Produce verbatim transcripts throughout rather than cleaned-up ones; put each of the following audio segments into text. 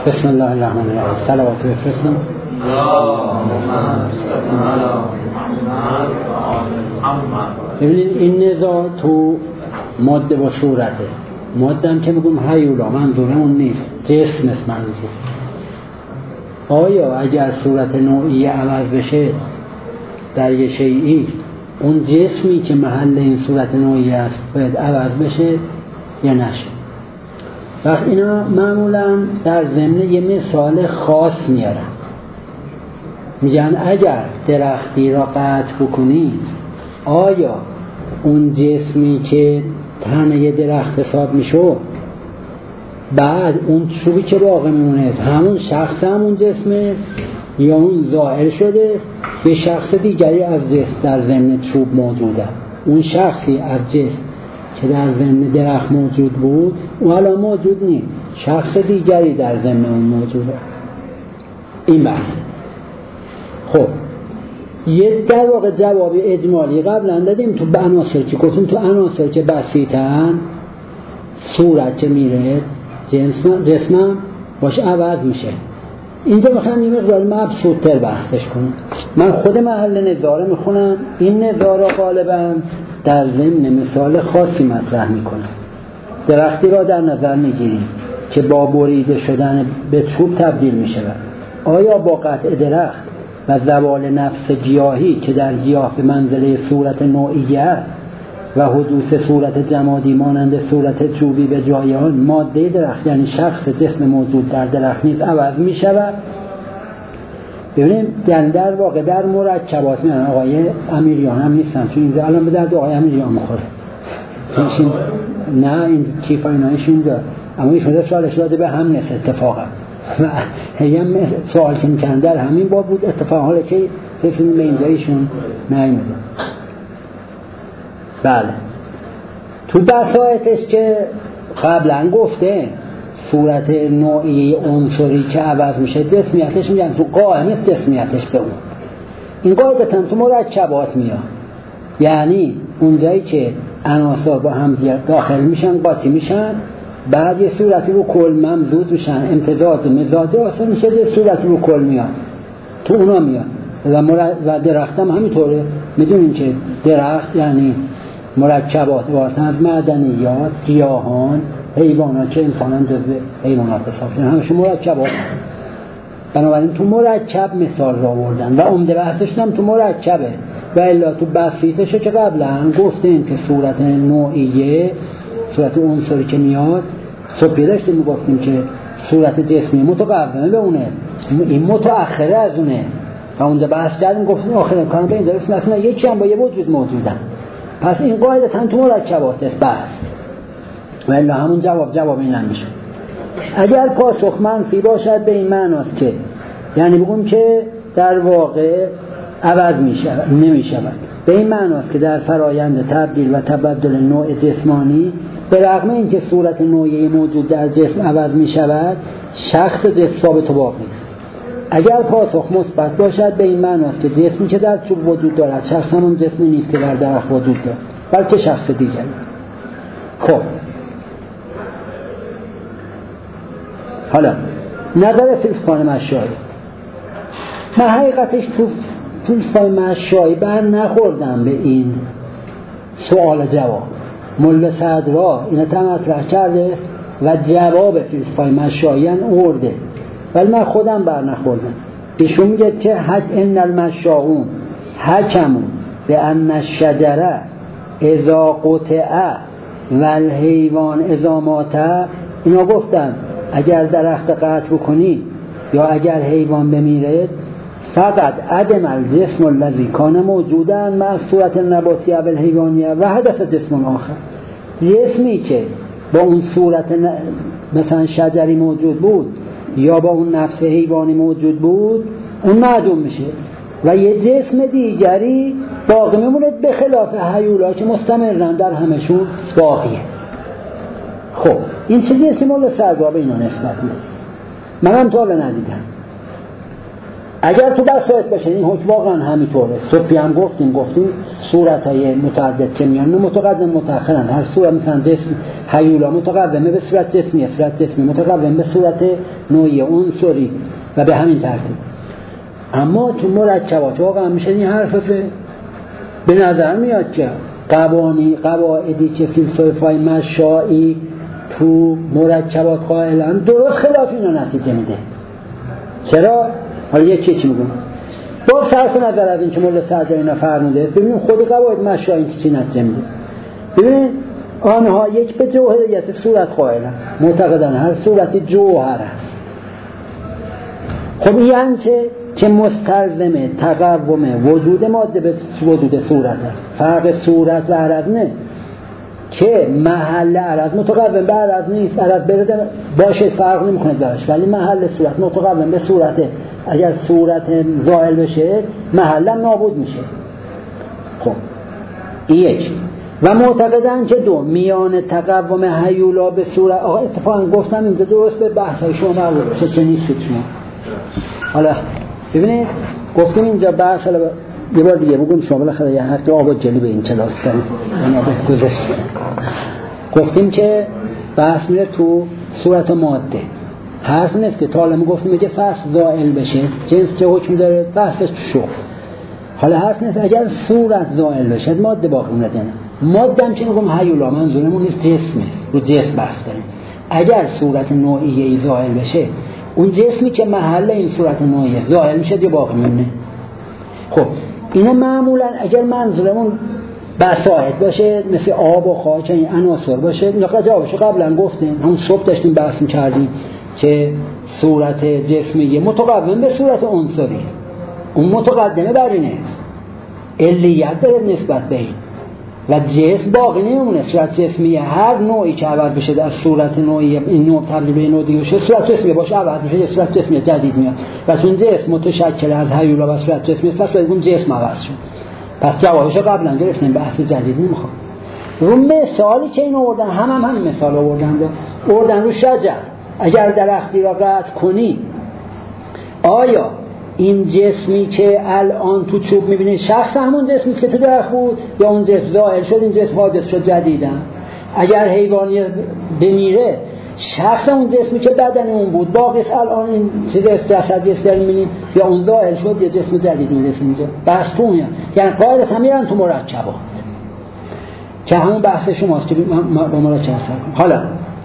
بسم الله الرحمن الرحیم. صلوات بفرستم. ببینید این نزاع تو ماده و صورته. ماده هم که میگم هیولا منظور اون نیست، جسم است منظور. آیا اگر صورت نوعی عوض بشه در یه شیئی، اون جسمی که محل این صورت نوعی است باید عوض بشه یا نشه؟ وقت اینا معمولا در ضمن یه مثال خاص میارن، میگن اگر درختی را قطع بکنی، آیا اون جسمی که تنه درخت حساب میشو بعد اون چوبی که باقی میمونه همون شخص همون جسمه یا اون زائل شده به شخص دیگری از جسم در ضمن چوب موجوده؟ اون شخصی از جسم که در ضمن درخت موجود بود اون الان موجود نیست، شخص دیگری در ضمن اون موجوده. این بحثه. خب یه در واقع جواب اجمالی قبلا دادیم تو عناصر که گفتیم تو عناصر که بسیطن صورت که میره جسم جسم باش عوض میشه. اینجا میخوام یه مقدار مبسوط‌تر بحثش کنم. من خود محل نظاره میخونم، این نظاره غالبا در ضمن مثال خاصی مطرح میکنه. درختی را در نظر میگیریم که با بریده شدن به چوب تبدیل میشه. آیا با قطع درخت و زوال نفس گیاهی که در گیاه به منزله صورت نوعیه است و حدوث صورت جمادی مانند صورت چوبی به جای آن، ماده درخت یعنی شخص جسم موجود در درخت نیز عوض می شود؟ ببینیم یعنی در واقع در مرکبات میان آقای امیریان هم نیستن، چون اینجا الان به درد آقای امیریان میخوره. چون نه این کیف اینایش اینجا، اما ایشون ده سالش داده به هم نیست اتفاقا و هم سوال که میکنن در همین باب بود اتفاق، حالا که فکریم به اینجا ایشون نایمده. بله تو بسایتش که قبلا گفته صورت نوعی عنصری که عوض میشه جسمیتش میگن تو قائم است جسمیتش به اون. این قاعدتا تو مرکبات میاد، یعنی اونجایی که عناصر با هم داخل میشن قاطی میشن بعد یه صورتی رو کل ممزوج میشن، امتزاج مزاج واسه میشه یه صورتی رو کل میاد تو اونا میاد. و, مر... و درخت هم همینطوره. میدونیم که درخت یعنی مرکبات عبارت از معدنیات، گیاهان، حیوانات که انسان هم جزو حیوانات حساب شدن، همشون مرکبات. بنابراین تو مرکب مثال را آوردن و عمده بحثش هم تو مرکبه. و الا تو بسیطشه که قبلا گفتیم که صورت نوعیه صورت عنصری که میاد صبحی داشتیم میگفتیم که صورت جسمی متقدمه به اونه، این متأخره از اونه و اونجا بحث کردیم گفتیم آخرین کارم به این درست مثلا یکی هم با یه وجود موجودن. پس این قاعدتا تو مرکبات است بحث و الا همون جواب جواب این نمیشه. اگر پاسخ منفی باشد به این معناست که یعنی بگم که در واقع عوض میشه نمیشود، به این معناست که در فرایند تبدیل و تبدل نوع جسمانی به رغم اینکه صورت نوعی موجود در جسم عوض میشود شخص جسم ثابت و باقی است. اگر پاسخ مثبت باشد به این معناست که جسمی که در چوب وجود دارد شخص همون جسمی نیست که در درخت وجود دارد بلکه شخص دیگری. خب حالا نظر فیلسوفان مشایی، من حقیقتش تو فیلسوفان مشایی بر نخوردم به این سوال جواب. ملا صدرا اینا مطرح کرده و جواب فیلسوفان مشایی آورده ولی من خودم بر نخوردم. ایشون میگه که حق ان المشاؤون حکمون به ان الشجره اذا قطع و الحیوان اذا مات، اینا گفتن اگر درخت قطع بکنی یا اگر حیوان بمیره فقط عدم الجسم الذی کان موجودا مع صورت نباتی و الحیوانیه و حدث جسم آخر، جسمی که با اون صورت ن... مثلا شجری موجود بود یا با اون نفس حیوانی موجود بود اون معدوم میشه و یه جسم دیگری باقی میمونه به خلاف هیولا که مستمرن در همشون باقیه. خب این چه جسمی؟ مولا صدرا به اینا نسبت میده، من هم تا حالا ندیدم. اگر تو بسایت باشه این حکم واقعا همینطوره. صبحی هم گفتیم گفتیم صورتای متعدد که میان متقدم متأخرن. هر صورت مثلا جسم هیولا متقدمه به صورت جسمی، صورت جسمی متقدم به صورت نوعی عنصری و به همین ترتیب. اما تو مرکبات واقعا میشه این حرفه به نظر میاد که قوانی قواعدی که فیلسوفای مشائی تو مرکبات قائلن درست خلاف اینا نتیجه میده. چرا؟ حالا یکی چی میگم با صرف نظر از این که مولا سرجا اینا فرموده ببینیم خود قواعد مشائی چی نتیجه میده. ببینید آنها یک به جوهریت صورت قائلن، معتقدن هر صورتی جوهر است. خب این چه؟ که مستلزم تقوم وجود ماده به وجود صورت است. فرق صورت و عرض نه که محل عرض متقوم به عرض نیست. عرض برده باشه فرق نمیکنه داشت، ولی محل صورت متقوم به صورته. اگر صورت زائل بشه محلم نابود میشه. خب یک و معتقدن که دو میان تقوم هیولا به صورت. آقا اتفاقا گفتم اینجا درست به بحث های شما مربوط بشه چه نیستید شما. حالا ببینید گفتیم اینجا بحث، حالا یه بار دیگه بگم شما بالاخره یه هفته آب جلی به این کلاس داریم اینا به گذشت. گفتیم که بحث میره تو صورت ماده. حرف نیست که تا الان گفتیم میگه فصل زائل بشه جنس چه حکم داره بحثش تو شو. حالا حرف نیست اگر صورت زائل بشه ماده باقی مونده. ماده هم که میگم هیولا منظورمون نیست جسم است، رو جسم بحث داریم. اگر صورت نوعی زائل بشه اون جسمی که محل این صورت نوعی زائل میشه دیگه باقی میمونه. خب اینا معمولا اگر منظورمون بساط باشه مثل آب و خاک این عناصر باشه نقطه جوابشو قبلا گفتیم، همون صبح داشتیم بحث می‌کردیم که صورت جسمی متقدم به صورت عنصری، اون متقدمه بر اینه علیت داره نسبت به این و جسم باقی نمیمونه. صورت جسمی هر نوعی که عوض بشه از صورت نوعی این نوع تبدیل به نوع دیگه بشه صورت جسمی باشه عوض میشه، یه صورت جسمی جدید میاد و چون جسم متشکل از هیولا و صورت جسمی است پس باید اون جسم عوض شد. پس جوابشو قبلا گرفتیم، بحث جدید نمیخوام. رو مثالی که این آوردن هم هم همین مثال آوردن رو آوردن رو شجر. اگر درختی را قطع کنی آیا این جسمی که الان تو چوب میبینید شخص همون جسمی است که تو درخت بود یا اون جسم زائل شد این جسم حادث شد جدیدن؟ اگر حیوانی بمیره شخص اون جسمی که بدن اون بود باقی است الان این چیز جسدی است داریم میبینید یا اون زائل شد یا جسم جدید میرسه اینجا بحث تو میاد. یعنی قاعدتا میرن تو مرکبات که همون بحث شماست که با مرکب هست. حالا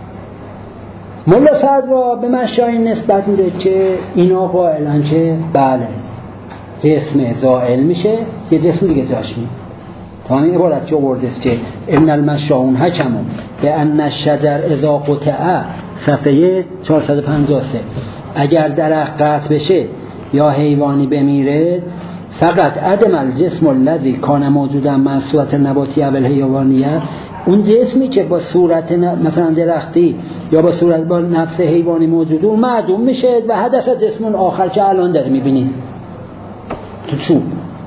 مولا صدرا به مشائی نسبت میده که اینا قائلن که بله جسم زائل میشه یه جسم دیگه جاش میاد. تا همین عبارت که آورده است که ابن المشاؤون حکمون به ان الشجر اذا قطع صفحه چهارصد و پنجاه و سه اگر درخت قطع بشه یا حیوانی بمیره فقط عدم الجسم الذی کان موجودا مع صورت نباتی اول حیوانیه، اون جسمی که با صورت مثلا درختی یا با صورت با نفس حیوانی موجوده اون معدوم میشه و حدث جسم اون آخر که الان داره میبینید تو چوب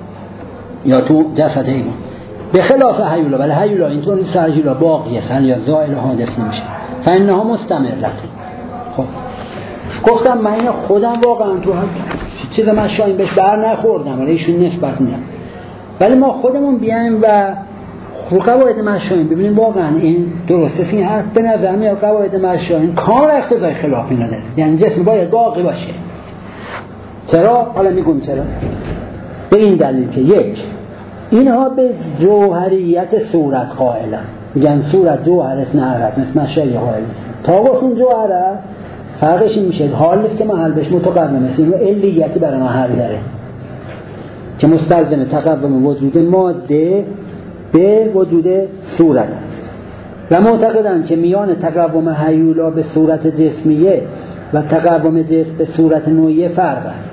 یا تو جسد حیوان. به خلاف هیولا، ولی هیولا اینطور نیست، هیولا باقی است یا زائل حادث نمیشه فانها مستمرة. خب گفتم من خودم واقعا تو چیز مشائی بهش بر نخوردم ولی ایشون نسبت میدم، ولی ما خودمون بیایم و رو قواعد مشائی ببینیم واقعا این درسته. این حرف به نظر میاد قواعد مشائی کاملا اقتضای خلافی نداره، یعنی جسم باید باقی باشه. چرا؟ حالا میگم چرا. به این دلیل که یک اینها به جوهریت صورت قائلن، میگن صورت جوهر است نه عرض، مثل مشائی قائل است. تا گفتون جوهر است فرقش این میشه حال است که محل بهش متقدم است، این علیتی برای ما حل داره که مستلزم تقوم وجود ماده به وجود صورت است و معتقدند که میان تقوم هیولا به صورت جسمیه و تقوم جسم به صورت نوعیه فرق است.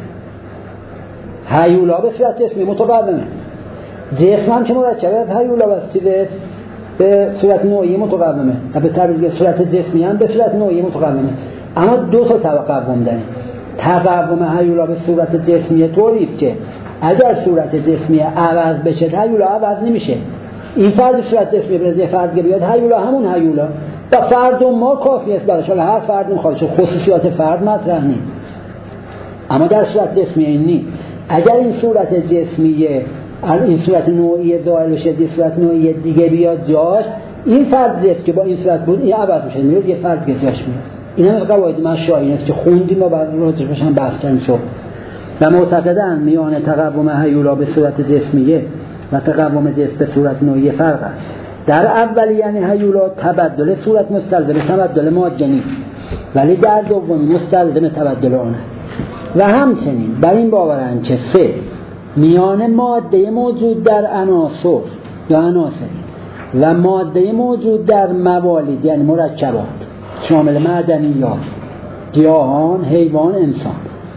هیولا به صورت جسمی متقدمه، جسم هم که مرکب از هیولا و چیزست به صورت نوعیه متقدمه و به تعبیر صورت جسمی هم به صورت نوعیه متقدمه. اما دو تا تقوم داریم. تقوم هیولا به صورت جسمیه طوری است که اگر صورت جسمیه عوض بشه هیولا عوض نمیشه. این فرد صورت جسمی به ازای فرد بیاد هیولا همون هیولا و فرد و ما کافی است براش، هر فرد میخواد چون خصوصیات فرد مطرح نیست. اما در صورت جسمی این نیست. اگر این صورت جسمیه این صورت نوعی زائل بشه دی صورت نوعی دیگه بیاد جاش، این فرد جسم که با این صورت بود این عوض میشه، میاد یه فرد که جاش میاد. این هم از قواعد مشایی است که خوندیم و بعد راجعش هم بحث کردیم. شد و معتقدن میان تقوم هیولا به صورت جسمیه و تقوم جسم به صورت نوعی فرق است. در اول یعنی هیولا تبدل صورت مستلزم تبدل ماجنی، ولی در دومی مستلزم تبدل آنه. و همچنین بر این باورند که سه میان ماده موجود در عناصر یا عناصر و ماده موجود در موالید یعنی مرکبات شامل معدنیات، گیاهان، حیوان، انسان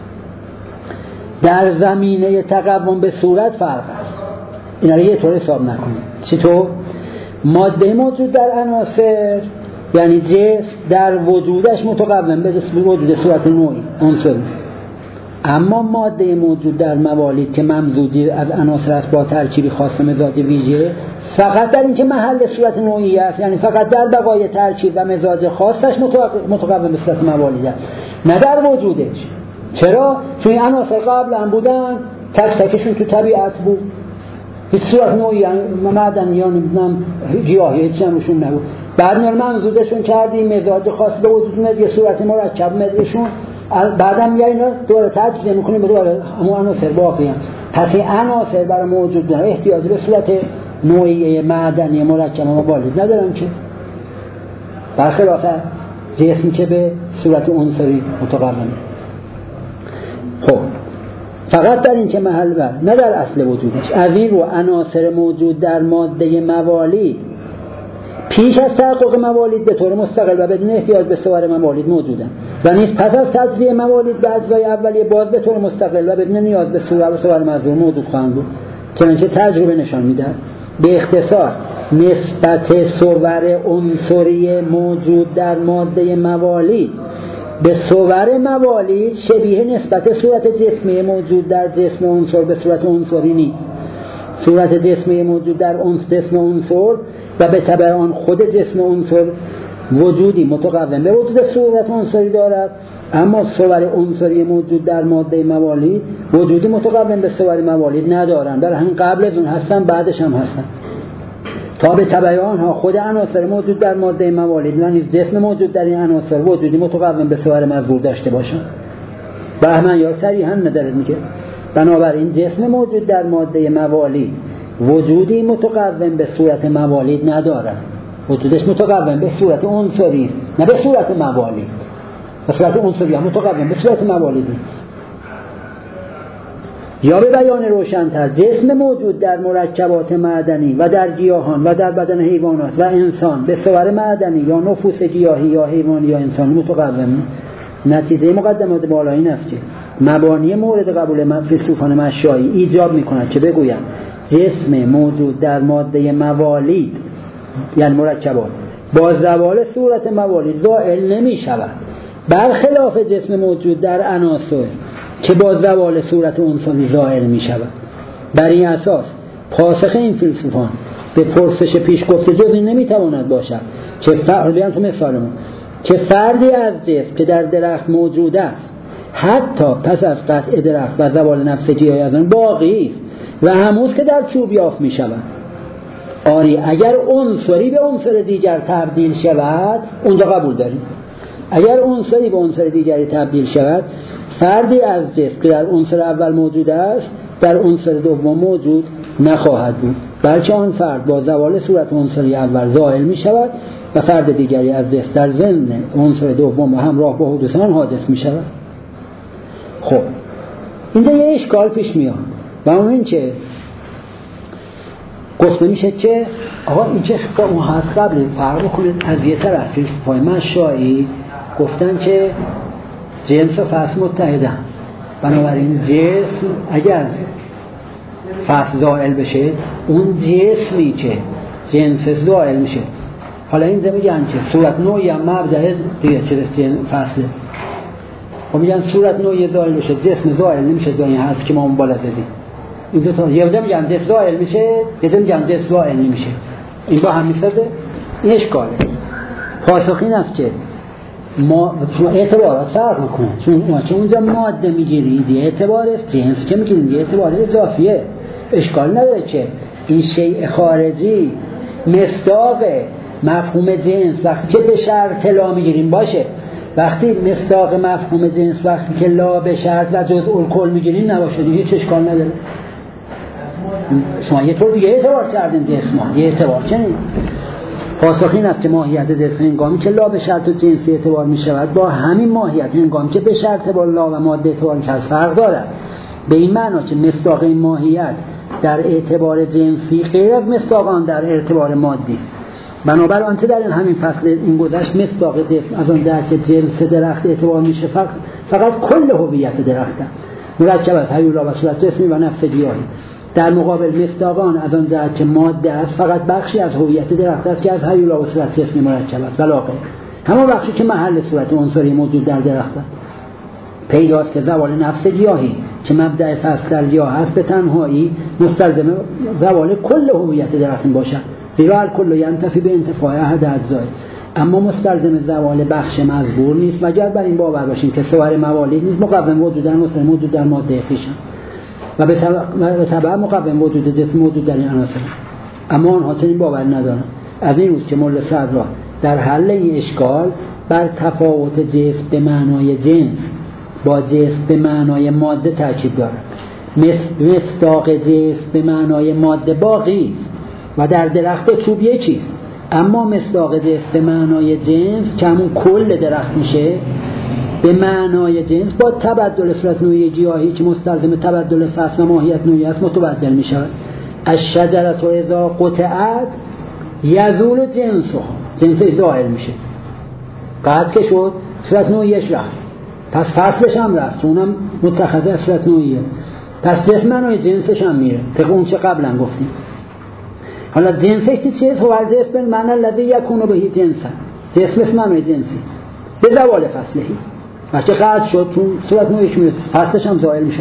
در زمینه تقوم به صورت فرق است. اینا رو یه طور حساب نکنید. چطور؟ ماده موجود در عناصر یعنی جسم در وجودش متقوم به وجود صورت نوعی عنصر، اما ماده موجود در موالید که ممزوجی از عناصر است با ترکیبی خاص مزاج ویژه، فقط در اینکه محل صورت نوعی است، یعنی فقط در بقای ترکیب و مزاج خاصش متقوم به صورت موالید است، نه در وجودش. چرا؟ چون این عناصر قبلا بودن، تک تکشون تو طبیعت بود، هیچ صورت نوعی معدن یا نمیدونم گیاهی هیچ همشون نبود. بعد میان ممزوجشون کردیم، مزاج خاص به وجود میاد، یه صورت مرکب میادشون، بعدم میاد اینا دوباره تجزیه میکنیم به دوباره همون عناصر باقی هم. پس این عناصر برای موجود داره احتیاج به صورت نوعی معدنی مرکب و موالید ندارن که، برخلاف جسمی که به صورت عنصری متقومه. خب فقط در این که محل بر نه در اصل وجودش. از این رو عناصر موجود در ماده موالید پیش از تحقق موالید به طور مستقل و بدون احتیاج به صور موالید موجودند و نیز پس از تجزیه موالید به اجزای اولیه باز به طور مستقل و بدون نیاز به صور و صور مذکور موجود خواهند بود، چنانچه تجربه نشان می‌دهد. به اختصار نسبت صور عنصری موجود در ماده موالید به صور موالید شبیه نسبت صورت جسمی موجود در جسم عنصر به صورت عنصری نیست. صورت جسمی موجود در جسم عنصر و به تبع آن خود جسم عنصر وجودی متقوم به وجود صورت عنصری دارد، اما صور عنصری موجود در ماده موالید وجودی متقوم به صور موالید ندارند. در همین قبل از اون هستن، بعدش هم هستن، تا به تبع آنها خود عناصر موجود در ماده موالید و نیز جسم موجود در این عناصر وجودی متقوم به صور مذکور داشته باشند. بهمن یا صریحا ندارد میگه بنابراین جسم موجود در ماده موالید وجودی متقوم به صورت موالید ندارد، وجودش متقوم به صورت عنصری نه به صورت موالید. به صورت عنصری هم متقوم به صورت موالید نیست. یا به بیان روشن‌تر جسم موجود در مرکبات معدنی و در گیاهان و در بدن حیوانات و انسان به صور معدنی یا نفوس گیاهی یا حیوانی یا انسانی متقوم. نتیجه مقدمات بالا این است که مبانی مورد قبول فیلسوفان مشایی ایجاب می‌کند که بگویند جسم موجود در ماده موالید یعنی مرکبات با زوال صورت موالید زائل نمی‌شود، برخلاف جسم موجود در عناصر که با زوال صورت عنصری زائل می‌شود. بر این اساس پاسخ این فیلسوفان به پرسش پیش گفته جز این نمی‌تواند باشد که فرد بیان تو مثالمون که فردی از جسم که در درخت موجود است حتی پس از قطع درخت و زوال نفس گیاهی از آن باقی است و هنوز که در چوب یافت می شود. آری اگر عنصری به عنصر دیگر تبدیل شود اونجا قبول داریم. اگر عنصری به عنصر دیگری تبدیل شود فردی از جسم که در عنصر اول موجود است در عنصر دوم موجود نخواهد بود، بلکه آن فرد با زوال صورت عنصری اول زائل می شود و فرد دیگری از جسم در ضمن عنصر دوم و همراه با حدوث آن حادث می شود. خب اینجا یه اشکال پیش میاد و اون این که گفته میشه که آقا این که با اون حرف قبل فرق بکنید. از یه طرف فیلسوفای مشایی گفتن که جنس و فصل متحدن، بنابراین جسم اگر فصل زائل بشه اون جسمی که جنس زائل میشه. حالا اینجا میگن که صورت نوعی هم مبدأ دیگه چه فصله، و میگن صورت نوعی زائل بشه جسم زائل نمیشه. دو این حرف که ما اون بالا زدیم این دو تا یه جا میگن جسم زائل میشه، یه جا میگن جسم زائل نمیشه. این با هم میسازه. این اشکاله. پاسخ این است که ما شما اعتبارات فرق میکنه، چون چون اونجا ماده میگیرید اعتبار جنس که میگیرید اعتبار اضافیه، اشکال نداره که این شیء خارجی مصداق مفهوم جنس وقتی که به شرط لا میگیریم باشه، وقتی مصداق مفهوم جنس وقتی که لا به شرط و جزء الکل میگیریم نباشه دیگه هیچ اشکال نداره. شما یه طور دیگه اعتبار کردین جسم ها، یه اعتبار چنین پاسخ این است که ماهیت جسم هنگامی که لا به شرط و جنسی اعتبار می شود با همین ماهیت هنگامی که به شرط با لا و ماده اعتبار می شود فرق دارد، به این معنا که مصداق این ماهیت در اعتبار جنسی غیر از مصداق آن در اعتبار مادی است. بنابر آنچه در این همین فصل این گذشت مصداق جسم از آن جهت که جنس درخت اعتبار میشه فقط, فقط کل هویت درخت مرکب از هیولا و صورت جسمی و نفس گیاهی، در مقابل مصداقان از آن جهت که ماده است فقط بخشی از هویت درخت است که از هیولا و صورت جسمی مرکب است، ولاغیر همون بخشی که محل صورت عنصری موجود در درخت است. پیداست که زوال نفس گیاهی که مبدأ فصل در گیاه است به تنهایی مستلزم زوال کل هویت درخت باشد، زیرا الکل ینتفی به انتفاع احد اجزای، اما مستلزم زوال بخش مزبور نیست مگر بر این باور باشیم که سوار موالید نیست مقوم وجود در عناصر موجود در ماده خویشند و به تبع مقوم وجود جسم موجود در این عناصر، اما آنها چنین باور ندارند. از این روز که ملا صدرا در حل این اشکال بر تفاوت جسم به معنای جنس با جسم به معنای ماده تاکید دارد. مصداق جسم به معنای ماده باقی است و در درخت چوب یکیست، اما مصداق جسم به معنای جنس که همون کل درخت میشه به معنای جنس با تبدل صورت نوعی گیاهی که مستلزم تبدل فصل و ماهیت نوعی است متبدل میشود. الشجرة اذا قطعت یزول جنسها، جنسش زائل میشه، قطع که شد صورت نوعیش رفت، پس فصلش هم رفت چون اونم متخذ از صورت نوعیه، پس جسم معنای جنسش هم میره طبق اون چه قبلا گفتیم. حالا جنسش که چیست؟ هو الجسم بالمعنى الذي يكون به جنسا، جسم اسم معنای جنسی به زوال فصلهی وقتی قطع شد چون صورت نوعیش میره فصلش هم زائل میشه.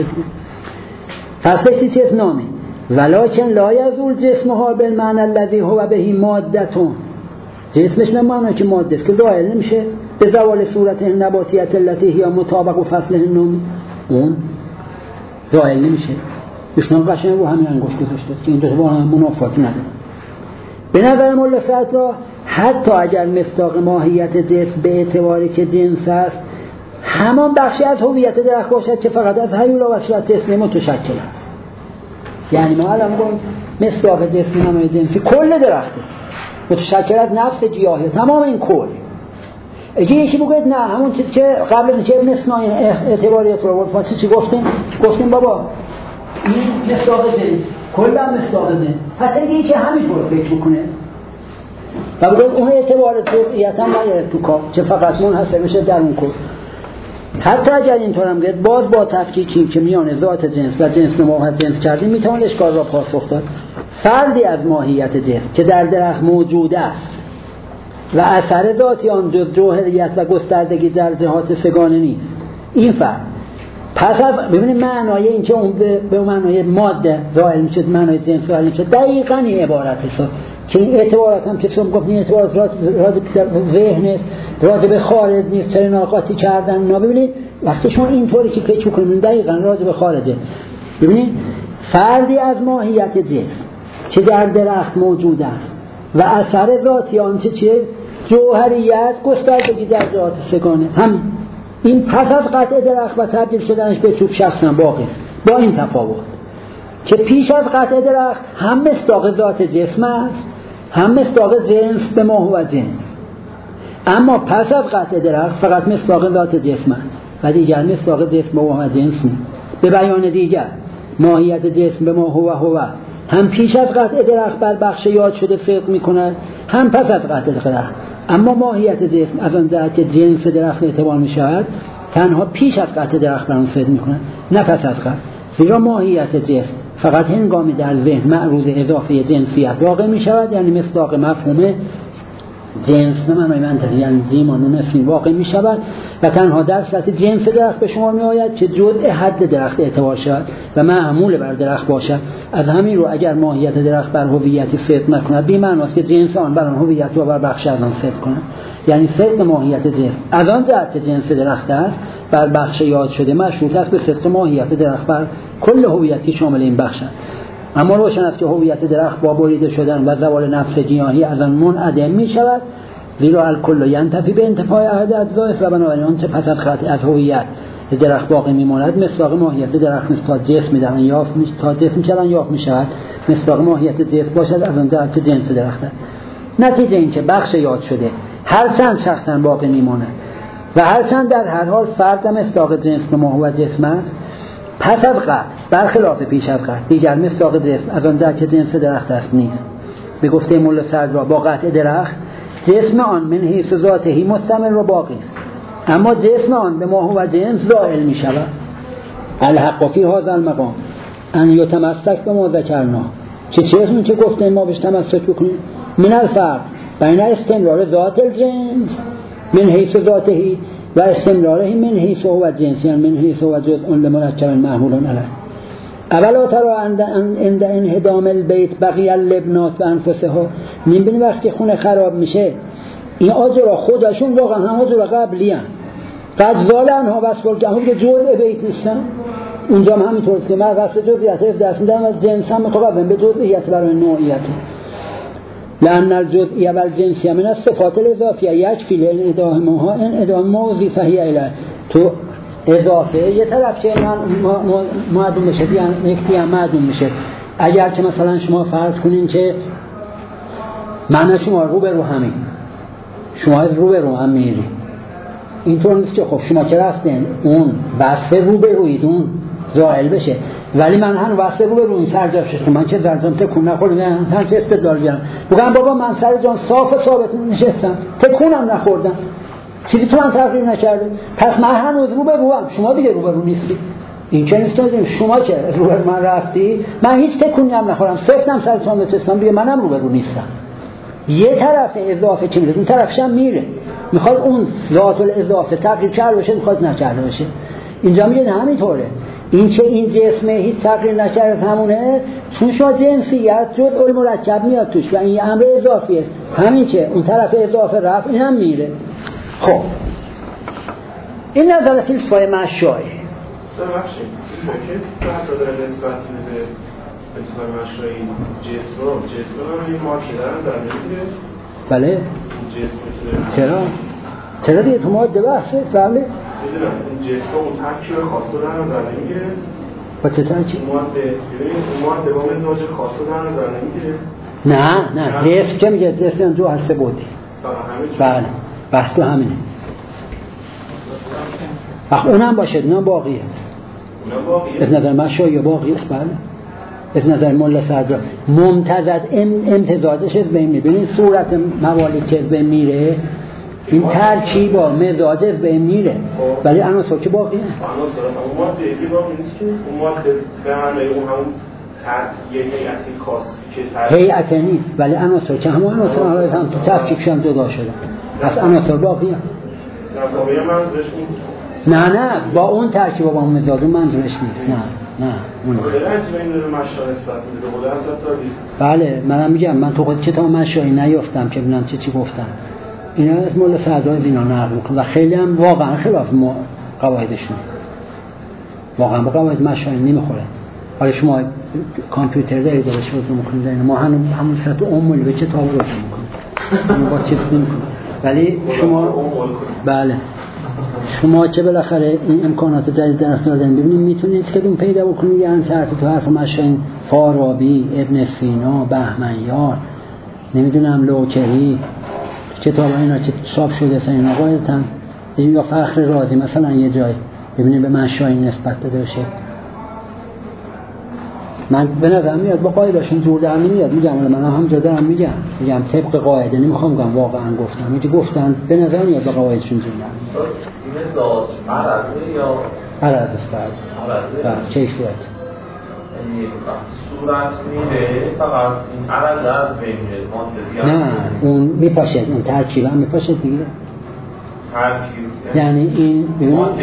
فصلش که چیست؟ نامه ولکن لا یزول جسمها بالمعنى الذي هو به مادتون، جسمش به معنی که ماده است که زائل نمیشه به زوال صورت نباتیت التي هي مطابق و فصل نومی، اون زائل نمیشه. اشنام قشنگ رو همین انگوش گذاشته که این دو تا با هم منافاتی نداره. به نظر ملا صدرا حتی اگر مصداق ماهیت جسم به اعتباری که جنس است همان بخشی از هویت درخت باشد که فقط از هیولا و صورت جسمی متشکل است، یعنی ما الان میگیم مصداق جسمی معنای جنسی کل درخته متشکل از نفس گیاهی، تمام این کل. اگه یکی بگوید نه همون چیزی که قبل از اینکه مصنای اعتباریت رو بود پس چی گفتیم؟ گفتیم بابا این مصداق جنس کل هم مصداق جنس، حتی اگه یکی همینطور فکر میکنه و بگوید اون اعتبارت جزئیت هم نیاره تو کار که فقط منحصر میشه در اون کل. حتی اگر اینطور هم گفت باز با تفکیکی که میان ذات جنس و جنس به ماهیت جنس کردیم میتوان اشکال را پاسخ داد. فردی از ماهیت جنس که در درخت موجود است و اثر ذاتی آن جز جوهریت و گستردگی در جهات سگانه نیست، این فرد پس از ببینید معنای این که اون به, به معنای ماده زائل میشه، معنای جنس زائل میشه، دقیقاً این عبارت است که این اعتبارات هم که شما گفتین اعتبارات راجع به ذهن است، راجع به خارج نیست، چرا ناقاتی کردن اینا. ببینید وقتی شما اینطوری که فکر می‌کنید دقیقاً راجع به خارجه. ببینید فردی از ماهیت جسم که در درخت موجود است و اثر ذاتی آن چه چیه؟ جوهریت، گستردگی در جهات سگانه، همین این پس از قطع درخت و تبدیل شدنش به چوب شخصا باقی است، با این تفاوت که پیش از قطع درخت هم مصداق ذات جسم است هم مصداق جنس به ما هو جنس، اما پس از قطع درخت فقط مصداق ذات جسم است و دیگر مصداق جسم به ما هو جنس نیست. به بیان دیگر ماهیت جسم به ما هو هو هم پیش از قطع درخت بر بخش یاد شده صدق می‌کند هم پس از قطع درخت، اما ماهیت جسم از آن جهت که جنس درخت اعتبار می‌شود تنها پیش از قطع درخت بر آن صدق می‌کند نه پس از قطع، زیرا ماهیت جسم فقط هنگامی در ذهن معروض اضافه جنسیت واقع می‌شود، یعنی مصداق مفهوم جنس به معنای منطقی یعنی زیمان و نسیم واقع می شود و تنها در صورت جنس درخت به شما می آید که جزء حد درخت اعتبار شود و معمول بر درخت باشد. از همین رو اگر ماهیت درخت بر هویتی صدق نکند بی معنی است که جنس آن بر آن هویت و بر بخش از آن صدق کند. یعنی صدق ماهیت جنس از آن جهت که جنس درخت است بر بخش یاد شده مشروط است به صدق ماهیت درخت بر کل هویتی شامل این بخش است. اما روشن است که هویت درخت با بریده شدن و زوال نفس گیاهی از آن منعدم می شود، زیرا الکل ینتفی به انتفاع احد اجزایه و بنابراین آنچه پس از خط از هویت درخت باقی میماند مصداق ماهیت درخت نیست. تا جسم میدن یافت می تا جسم کردن یافت می شود مصداق ماهیت جسم باشد از آن جهت جنس درخت است. نتیجه این که بخش یاد شده هر چند شخصا باقی میماند و هر چند در هر حال فرد مصداق جنس به ما و جسم است، پس از قطع برخلاف پیش از قطع دیگر مصداق جسم از آن جهت که جنس درخت است نیست. به گفته مولا صدرا با قطع درخت جسم آن من حیث ذاتهی مستمر و باقی است، اما جسم آن به ما و جنس زائل می شود. الحق فی هذا المقام ان یتمسک به ما ذکرنا، چه چیزی که گفتیم ما بهش تمسک بکنیم. من الفرق بین استمرار ذات الجنس من حیث ذاتهی و استمراره من حیث هو جنس یعنی من حیث هو جزء لمرکب محمول علیه. اولا ترى عند انهدام البيت بقي اللبنات و انفسها، میبینی وقتی خونه خراب میشه این آجرها خودشون واقعا هم آجرها قبلی هم قد ظالنها وصفل که که جزء بیت نیستن. اونجا هم همینطورست که من وصف جزئیات از دست میدم و جنس هم مقابل به جزئیات برای نوعیت. لأن الجزئیه و الجنسیه من الصفات الاضافیه یکفی لانعدامها انعدام موضی فهی الیه. تو اضافه یه طرف که معدوم میشه یعنی یکی هم معدوم میشه. اگر که مثلا شما فرض کنین که من شما رو به رو همین شما از رو به رو هم میری، اینطور نیست که خب شما که رفتین اون وصف رو به روید اون زائل بشه، ولی من هم وصف رو به رو این سرجاف شد من که زرجان تکون نخوردم هم چه استدلال بیارم بگم بابا من سر جان صاف ثابت نشستم تکونم نخوردم چیزی تو من تغییر نکرده، پس من هنوز رو به رو هم شما دیگه رو به رو نیستی. این که نیست که شما که رو به من رفتی من هیچ تکونی هم نخورم سفتم سر تو هم بچسبم دیگه منم رو به رو نیستم. یه طرف اضافه که میره اون طرفش هم میره، میخواد اون ذات الاضافه تغییر کرده باشه میخواد نکرده باشه. اینجا میگه همینطوره، این که این جسمه هیچ تغییر نکرده همونه چون شما جنسیت جزء المرکب میاد توش و این امر اضافی است. همین که اون طرف اضافه رفت این هم میره. خب این نظر فلسفه مشایی ببخشید که بحث داره نسبت میده به فلسفه مشایی جسم رو جسم رو این مارکه دارن در نمیده. بله جسم که چرا؟ چرا دیگه تو ماده بحثه؟ بله میدونم این جسم رو ترکیب خاصه دارن در نمیگیره با چه ترکیب؟ ماده اون ماده با مزاج خاصه دارن در نمیگیره. نه نه جسم که میگه جسم هم جو هسته بودی بله بحث تو همینه. اخ اونم باشه اونم باقیه اونم باقیه از نظر مشایی باقیه است. بله از نظر مولا صدرا ممتزد امتزاجش از بین میبینید صورت موالیک که از بین میره این ترکیبا مزاج از بین میره ولی عناصر که باقیه عناصر اون ماده دیگه باقی نیست که اون ماده به معنی اون هم یه هیئتی خاص که هیئت نیست ولی عناصر که همون عناصر هم تو تفکیکشون جدا شدن پس عناصر باقیه. نه نه با اون ترکیب با اون مزاج منظورش نیست. نه نه اون بله منم میگم من تو خود کتاب مشایی نیافتم که ببینم چه چی گفتم. اینا از مولا صدرا اینا نقل میکنه و خیلی هم واقعا خلاف ما قواعدشون واقعا با قواعد مشایی نمیخوره. حالا شما کامپیوتر دارید درش رو میکنید ما هم همون صورت عمومی به کتاب رو میکنیم ما با چیز نمیکنیم ولی شما بله شما که بالاخره این امکانات جدید در اختیار دارین ببینید میتونید که اون پیدا بکنید یعنی حرف تو حرف مشاین فارابی ابن سینا بهمنیار نمیدونم لوکری کتاب اینا که چاپ شده سن اینا قاعدتاً یا فخر رازی مثلا یه جای ببینید به مشاین نسبت داده باشه. من به نظر میاد با قاعده‌شون جور در نمیاد. میگم من هم جدا دارم میگم میگم طبق قاعده نمیخوام بگم واقعا گفتم اینکه گفتن به نظر میاد با قواعدشون جور در نمیاد. این ذات مرضه یا مرض است بعد بعد چه صورت صورت میره فقط این عرض از بین ماده نه اون میپاشه، اون ترکیب هم میپاشه دیگه. ترکیب یعنی این ماده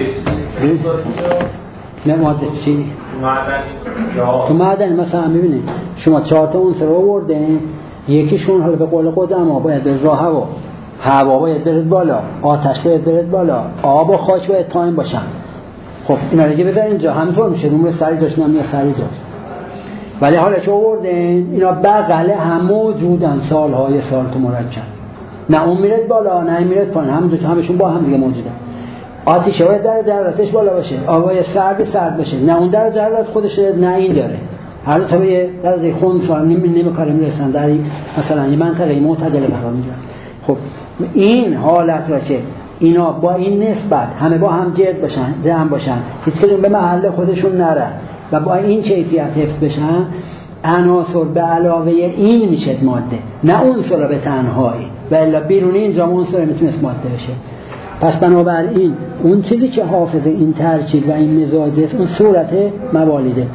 نه ماده چی؟ معدنی تو معدن مثلا میبینید شما چهار تا عنصر آوردین، یکیشون حالا به قول قدما باید به راه هوا، هوا باید برد بالا، آتش باید برد بالا، آب و خاک باید پایین باشن. خب اینا رو دیگه بذارین اینجا همینطور میشه، نمره سری داشت نمیه سری داشت. ولی حالا چه آوردین اینا بغل هم موجودن سالهای سال تو مرکب، نه اون میرد بالا نه این میرد پایین، هم دو تا همشون با هم دیگه موجودن. آتش باید در ذراتش بالا باشه، آب سرد سرد باشه، نه اون در ذرات خودش نه این داره. هر تا به درجه خنثی نمی نمیکاره میرسن در مثلا یه منطقه معتدل قرار میگیرن. خب این حالت را که اینا با این نسبت همه با هم جد باشن، جمع باشن، هیچ کدوم به محل خودشون نره و با این کیفیت حفظ بشن، عناصر به علاوه این میشه ماده، نه عنصر به تنهایی، و الا بیرون اینجا عنصر میتونست ماده بشه. پس بنابراین اون چیزی که حافظ این ترکیب و این مزاج است اون صورت موالیده.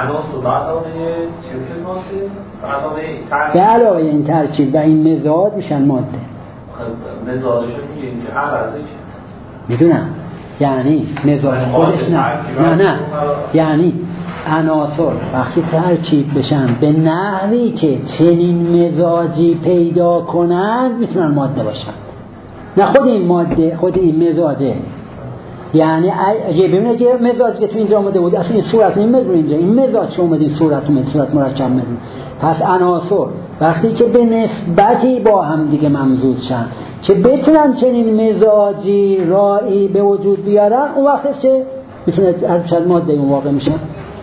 به علاوه این ترکیب و این مزاج میشن ماده. مزاجش میگه این عرضه میدونم یعنی مزاج خودش نه نه نه یعنی عناصر وقتی ترکیب بشن به نحوی که چنین مزاجی پیدا کنند میتونن ماده باشن، نه خود این ماده خود این مزاجه. یعنی اگه ببینید که مزاج که تو اینجا آمده بود اصلا این صورت نمیاد رو اینجا، این مزاج که اومد این صورت اومد صورت مرکب اومد. پس عناصر وقتی که به نسبتی با هم دیگه ممزوج شن که بتونن چنین مزاجی رایی به وجود بیارن، اون وقت که میتونه ارشد ماده اون واقع میشن. پس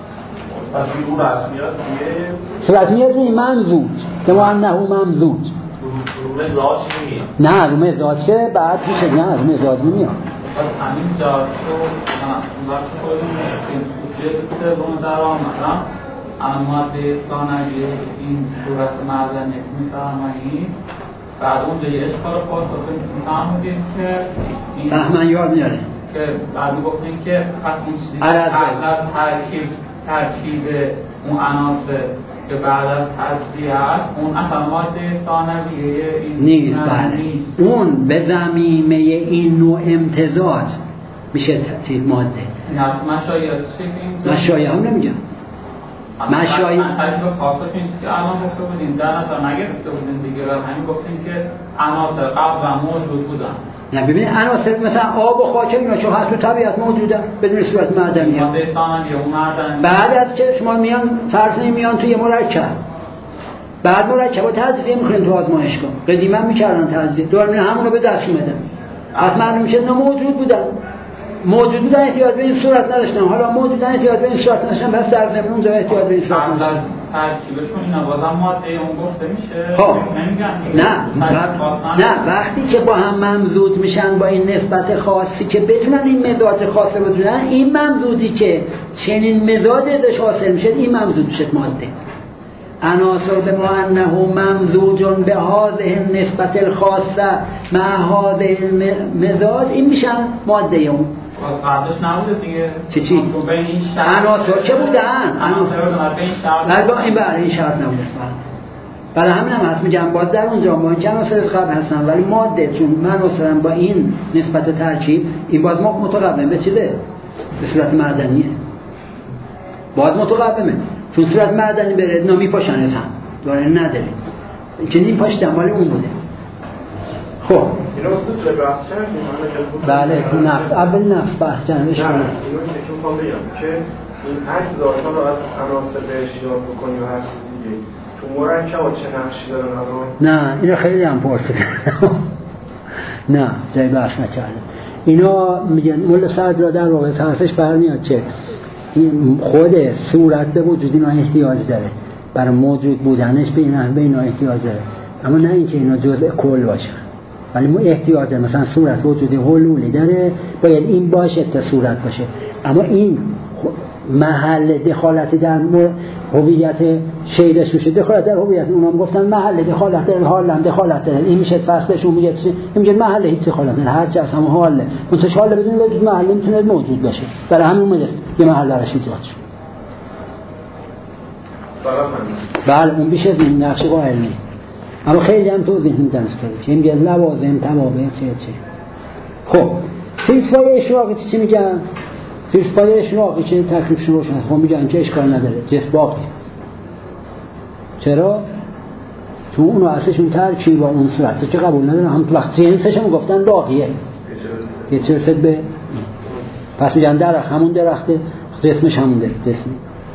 این رو رسمیات میگه صورت میاد روی ممزوج که معنه ممزوج رو مزاج نمیاد، نه رو مزاج که بعد میشه، نه رو مزاج نمیاد. همین جا تو اون وقت خودمون که توی سوم در آمدم ماده ثانویه این صورت معدنی میفرمایید، بعد اونجا یه اشکال خاصی میفرمایید که این بهمن یاد میاره که بعد گفتین که پس اون چیزی عرض ترکیب ترکیب اون عناصر که بعد از تجزیه است اون اصلا ماده ثانویه این نیست. بله اون به ضمیمه این نوع امتزاج میشه ترتیب ماده. مشایعات چه مشایعه هم نمیگم مشایعه تجربه خاصه نیست که الان گفته بودیم در نظر نگرفته بودیم دیگه، و همین گفتیم که عناصر قبلا موجود بودن. نه ببینید عناصر مثلا آب و خاک اینا چون تو طبیعت موجودن بدون صورت معدنی. ماده ثانویه اون معدن بعد از که شما میان فرض میان توی مرکب، بعد مرکب تجزیه میکنن تو آزمایشگاه، قدیما میکردن تجزیه دور میان همون رو به دست میدن، از معلوم میشه اینا موجود بودن، موجود بودن احتیاج به این صورت نداشتن، حالا موجودن احتیاج به این صورت نداشتن، بس در ضمن اونجا احتیاج به این صورت نداشتن. ترکیبشون اینا بازم ماده اون گفته میشه. خب نه نه وقتی که با هم ممزوج میشن با این نسبت خاصی که بتونن این مزاج خاص رو بدونن، این ممزوجی که چنین مزاج ازش حاصل میشه این ممزوج میشه ماده. عناصر به معنه ممزوج به هذه نسبت الخاصه مع هذه المزاج این میشن ماده اون. قبلش نبوده دیگه. چی چی؟ عناصر که بودن عناصر با این برای این شرط نبوده. برای همین هم هست میگم باز در اونجا ما این عناصر قبل هستن ولی ماده چون عناصر با این نسبت ترکیب این باز ما متقابل به چیزه به صورت معدنیه، باز متقابله چون صورت معدنی بره نامی پاشن از هم داره نداره چنین پاشتن ولی اون بوده. خب اینو اصلا تو بحث کردیم بله تو نفس اول نفس بحث کردیم. نه اینو که میخوام بگم که این عکس ذاتا رو از عناصر بهش یاد بکنی و هر چیز دیگه تو مرکب چه نقشی دارن الان؟ نه اینو خیلی هم پرسیدم نه جای بحث نکردم. اینا میگن مولا سعد را در واقع طرفش برمیاد که خود صورت به وجود اینا احتیاج داره، برای موجود بودنش به اینا به اینا احتیاج داره، اما نه اینکه اینا جزء کل باشن، ولی ما احتیاج داره. مثلا صورت وجود حلولی داره باید این باشه تا صورت باشه، اما این محل دخالت در هویت شیدش میشه، دخالت در هویت اونام گفتن محل دخالت در حال هم دخالت داره، این میشه فصلشون میگه این میگه محل هیچ دخالت نداره، هر چه از همه حاله منتش حاله بدون وجود محل میتونه موجود باشه، برای همین اومده یه محل درش ایجاد شد. فقط بله اون بیش از این نقش قائل نیست، اما خیلی هم توضیح میدن که میگه لوازم توابع چه چه. خب فلسفه‌های اشراقی چی میگن؟ فلسفه‌های اشراقی که تکلیفشون روشن است، خب میگن که اشکال نداره جسم باقی. چرا؟ چون اون اصلشون ترکیب با اون صورت که قبول ندارن، هم تو وقت جنسش هم گفتن باقیه که چه رسد به، پس میگن درخت همون درخته، جسمش همون جسمی.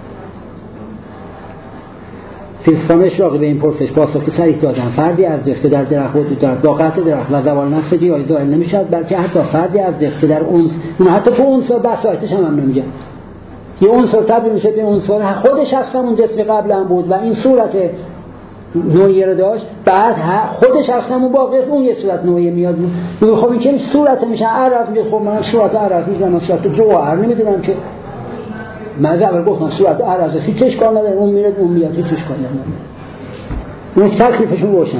فلسفه‌های اشراقی به این پرسش پاسخی صریح دادن فردی از درخت که در درخت وجود دارد با قطع درخت و زوال نفس جایی ظاهر نمیشد، بلکه حتی فردی از درخت که در اون اون حتی تو عنصر بساطش هم, هم نمیگه، یه عنصر تبدیل میشه به عنصر خودش اصلا اون جسم قبلا بود و این صورت نوعی رو داشت، بعد خودش اصلا اون باقی است، اون یه صورت نوعی میاد. میگه خب این که صورت میشه عرض، میگه خب من صورت عرض میگم، صورت جوهر نمیدونم که من اول گفتم صورت عرض هیچ اشکال نداره، اون میره اون میاد هیچ اشکال نداره. اون تکلیفشون روشنه.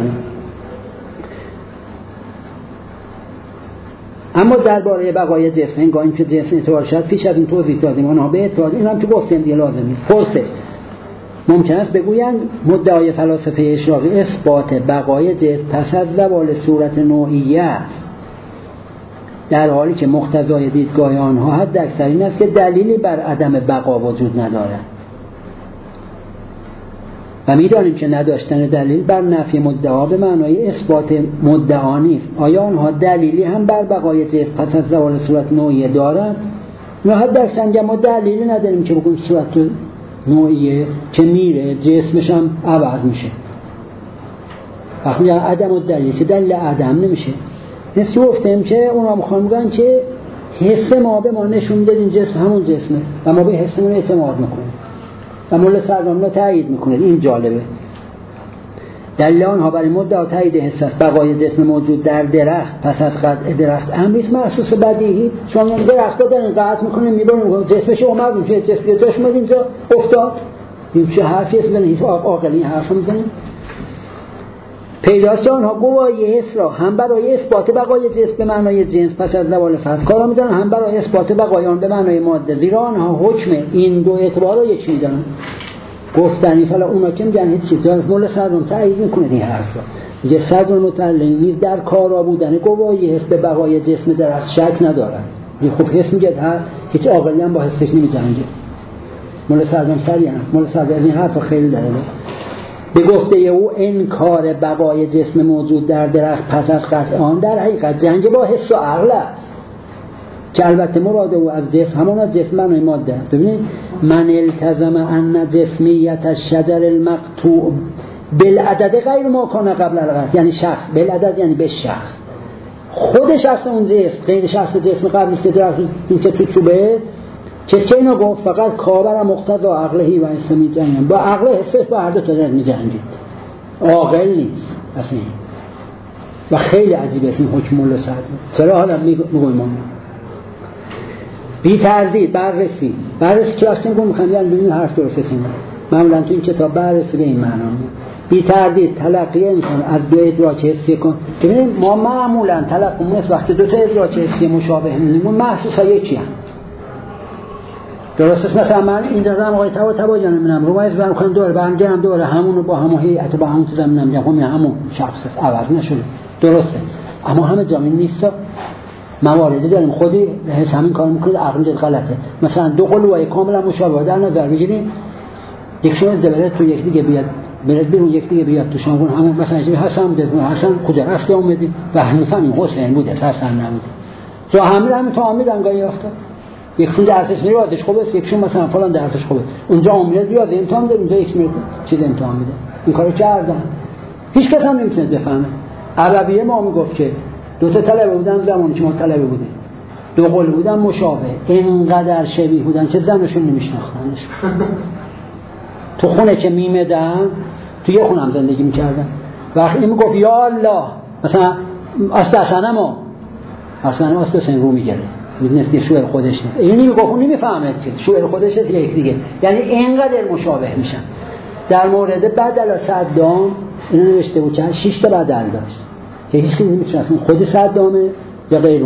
اما درباره بقای جسم هنگامی که جسم اعتبار شد پیش از این توضیح دادیم، آنها به اعتقاد این هم تو گفتیم دیگه لازم نیست. پرسه ممکن است بگویند مدعای فلاسفه اشراقی اثبات بقای جسم پس از زوال صورت نوعیه است، در حالی که مقتضای دیدگاه آنها حد اکثر این است که دلیلی بر عدم بقا وجود ندارد و می‌دانیم که نداشتن دلیل بر نفی مدعا به معنای اثبات مدعا نیست. آیا آنها دلیلی هم بر بقای جسم پس از زوال صورت نوعیه دارند؟ نه، حد اکثر میگن ما دلیلی نداریم که بگوییم صورت نوعیه که میره جسمش هم عوض میشه. وقتی میگن عدم الدلیل چه دلیل عدم نمیشه؟ مثل گفتیم که اونا میخوان میگن که حس ما به ما نشون میده این جسم همون جسمه و ما به حسمون اعتماد میکنیم و مولا سرگام رو تایید میکنه. این جالبه. دلیل آنها برای مدعا تایید حس است بقای جسم موجود در درخت پس از قطع درخت امریست محسوس بدیهی. شما درخت ها دارین قطع میکنه میبرین جسمش اومد میشه جسم یه جاش اومد اینجا افتاد، این چه حرفی است میزنه؟ هیچ عاقلی این حرف میزنه. پیداست آنها گواهی حس را هم برای اثبات بقای جسم به معنای جنس پس از زوال فصل کارا میدن، هم برای اثبات بقای آن به معنای ماده، زیرا آنها حکم این دو اعتبار را یکی میدن. گفتنی فلا اونا که میگن هیچ چیزی از مولا صدرم تایید میکنه این حرف را. میگه صدر متعلق نیز در کارا بودن گواهی حس به بقای جسم درخت شک ندارد. خب حس میگه هر هیچ عاقلی هم با حسش نمیجنگه. مولا صدرم سریع مولا صدر این حرف خیلی داره. به گفته او انکار بقای جسم موجود در درخت پس از قطع آن در حقیقت جنگ با حس و عقل است که البته مراد او از جسم همان از جسم معنای ماده است. ببینید من التزم ان جسمیت الشجر المقطوع بالعدد غیر ما کان قبل القطع، یعنی شخص بالعدد یعنی به شخص خود شخص اون جسم غیر شخص جسم قبلی که درخت این که تو چوبه چیز که اینا گفت فقط کابر مقتضا عقلهی و حس می جنگن، با عقل حسش با هر دو تا می جنگید، عاقل نیست اصلا. و خیلی عجیب است این حکم مولا صدر. چرا حالا میگویم ما بی تردید بررسی بررسی که وقتی میگم میخوام یعنی ببینید حرف درست است. معمولا تو این کتاب بررسی به این معنا بی تردید تلقی انسان از دو ادراک حسی کن. ببینید ما معمولا تلقیمون است وقتی دو تا ادراک حسی مشابه میمون محسوس ها یکی هم. درست است. مثلا من این دادم آقای تبا تبا جان منم رو مایز برم کنم دوره برم جنم دوره همون با همون هیئت با همون چیزا منم میگم همون شخص است عوض نشده. درسته اما همه جا این نیست. مواردی داریم خودی حس همین کار میکنه عقل جد غلطه. مثلا دو قلوهای کاملا مشابه در نظر بگیرید، یک شو زبره تو یک دیگه بیاد برد بیرون یک دیگه بیاد تو شامون همون مثلا چه حسن ده حسن کجا رفت اومدی و میفهمیم حسین بوده حسن نبوده. تو همین همین تو همین دنگای یافته. یکشون درسش میوادش خوبه، یکشون مثلا فلان درسش خوبه. اونجا عمریت بیاد امتحان ده، اونجا یک میره چیز امتحان میده. این کارو کردن. هیچ کس هم نمیتونه بفهمه. عربیه ما میگفت که دو تا طلبه بودن زمانی که ما طلبه بودیم. دو قول بودن مشابه، اینقدر شبیه بودن که زنشون نمیشناختنش. تو خونه که میمدن، تو یه خونه هم زندگی میکردن. وقتی این میگفت یا الله، مثلا اصل حسنمو اصلا اصل حسین رو میگره. میدونست که شوهر خودش نیست. اینی میگفت اون نمیفهمه چیه. شوهر خودشه یک دیگه. یعنی اینقدر مشابه میشن. در مورد بدل صدام اینو نوشته بود که شش تا بدل داشت. که هیچ کی نمیتونه اصلا خود صدامه یا غیر اون.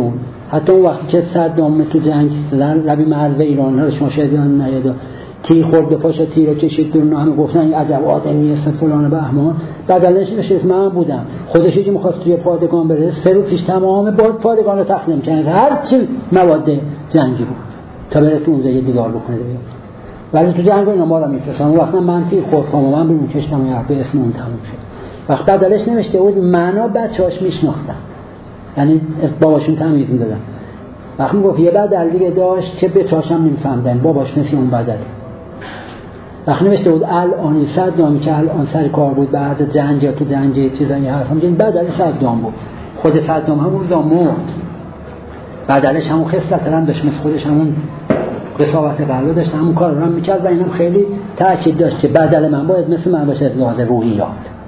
حتی اون وقتی که صدام تو جنگ زدن لبی مرز ایران ها شما شاید یادتون نیاد تیر خورد به پاش تیر کشید دور همه گفتن این عجب آدمی است فلان بهمان. بدلش نشست من بودم خودش که می‌خواست توی پادگان بره سه روز پیش تمام با پادگان رو تخلیم کرد هر چی مواد جنگی بود تا بره تو اونجا یه دیدار بکنه بیاد. ولی تو جنگ اینا ما رو میفرستن. اون وقت من تیر خوردم و من بیرون کشتم و به اسم اون تموم شد. وقت بدلش نوشته بود معنا بچه‌هاش میشناختن، یعنی باباشون تمیز میدادن. وقتی میگفت یه بدل دیگه داشت که بچه‌هاش هم نمیفهمدن باباش مثل اون بدله. وقتی نوشته بود الان صدام که الان سر کار بود بعد جنگ یا تو جنگ چیزایی حرف هم بدل صدام بود. خود صدام همون روزا مرد. بدلش همون خصلت هم داشت مثل خودش همون قساوت قلب داشت همون کار رو هم میکرد و اینم خیلی تاکید داشت که بدل من باید مثل من باشه از لحاظ روحیات.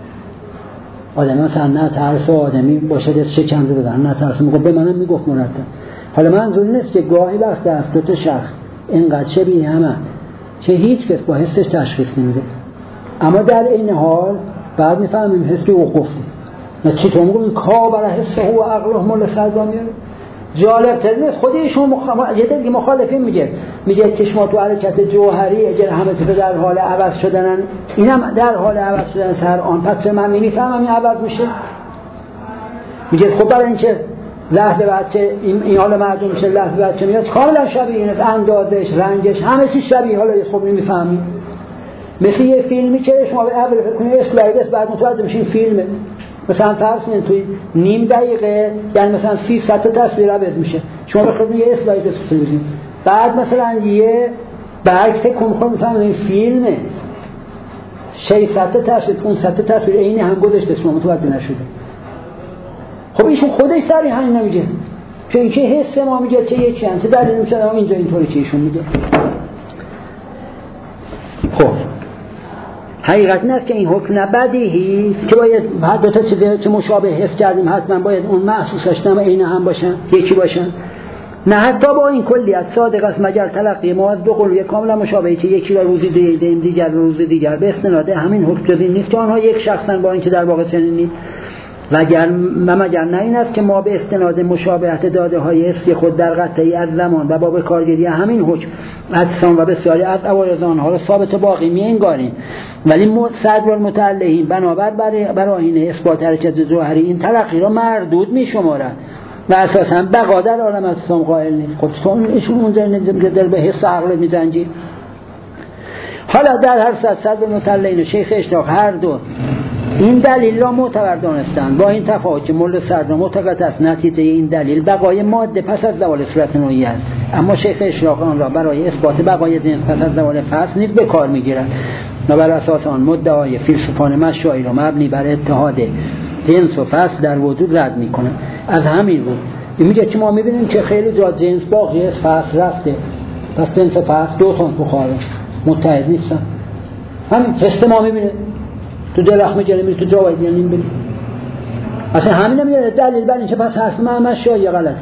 آدمی مثلا نه ترس و آدمی باشه دست شکم زده نه ترس میگفت به منم میگفت مرتب. حالا منظور نیست که گاهی وقت از دو تا شخص اینقدر شبیه همه که هیچ کس با حسش تشخیص نمیده، اما در این حال بعد میفهمیم حس به او گفته. نه چی تو میگم کابر حس هو و عقله مال صدام میاره. جالب تر نیست خود ایشون مخالفه مخالفین میگه میگه چشمات و حرکت جوهری اگر همه چیز در حال عوض شدنن اینم در حال عوض شدن سر آن پس من نمیفهمم این عوض میشه. میگه خب برای اینکه لحظه بعد که این, این حال مردم میشه لحظه بعد که میاد کاملا شبیه اینه اندازش رنگش همه چیز شبیه. حالا خب نمیفهمی مثل یه فیلمی که شما به اول فکر کنید اسلاید است بعد متوجه میشین فیلمه. مثلا فرض کنید توی نیم دقیقه یعنی مثلا سیصد تا تصویر عوض میشه شما بخواید یه اسلاید است ببینید بعد مثلا یه برگ تکون میخوام میفهمید این فیلمه ششصد تا تصویر پانصد تا تصویر عین هم گذاشته شما متوجه نشده. خب ایشون خودش صریحا نمیگه چون اینکه حس ما میگه که یکی انت دلیل نمیشه هم اینجا اینطوری که ایشون میگه. خب حقیقت این است که این حکم بدیهی که باید بعد دو تا چیزی که مشابه حس کردیم حتما باید اون محسوسش هم عین هم باشن یکی باشن. نه حتی با این کلیت صادق است مگر تلقی ما از دو قلوی کاملا مشابهی که یکی را روزی دیدیم دیگر روز دیگر به استناد همین حکم جزئی نیست که آنها یک شخصن با اینکه در واقع چنین نیست. وگر مگر نه این است که ما به استناد مشابهت داده های حسی خود در قطعی از زمان و باب کارگیری همین حکم اجسام و بسیاری از عوارض آنها را ثابت باقی می انگاریم. ولی صدر المتعلقین بنابر بر آیین اثبات حرکت جوهری این تلقی را مردود می شمارد و اساسا بقا در عالم اجسام قائل نیست. خود چون ایشون اونجا دل به حس عقل می زنجید. حالا در هر صد صدر المتعلقین و شیخ اشراق هر دو این دلیل را معتبر دانستند با این تفاوت که مول صدر معتقد است نتیجه این دلیل بقای ماده پس از زوال صورت نوعی است، اما شیخ اشراق آن را برای اثبات بقای جنس پس از زوال فصل نیز به کار میگیرد و بر اساس آن مدعای فیلسوفان مشایی را مبنی بر اتحاد جنس و فصل در وجود رد میکنند. از همین رو این میگه که ما میبینیم که خیلی جا جنس باقی است فصل رفته پس جنس فصل دو تون تو خارج متحد نیستن. همین تست ما میبینه تو دلخ میگه میره تو جاوید یعنی ببین اصلا همین نمیاره دلیل بر اینکه پس حرف من مشایی غلطه.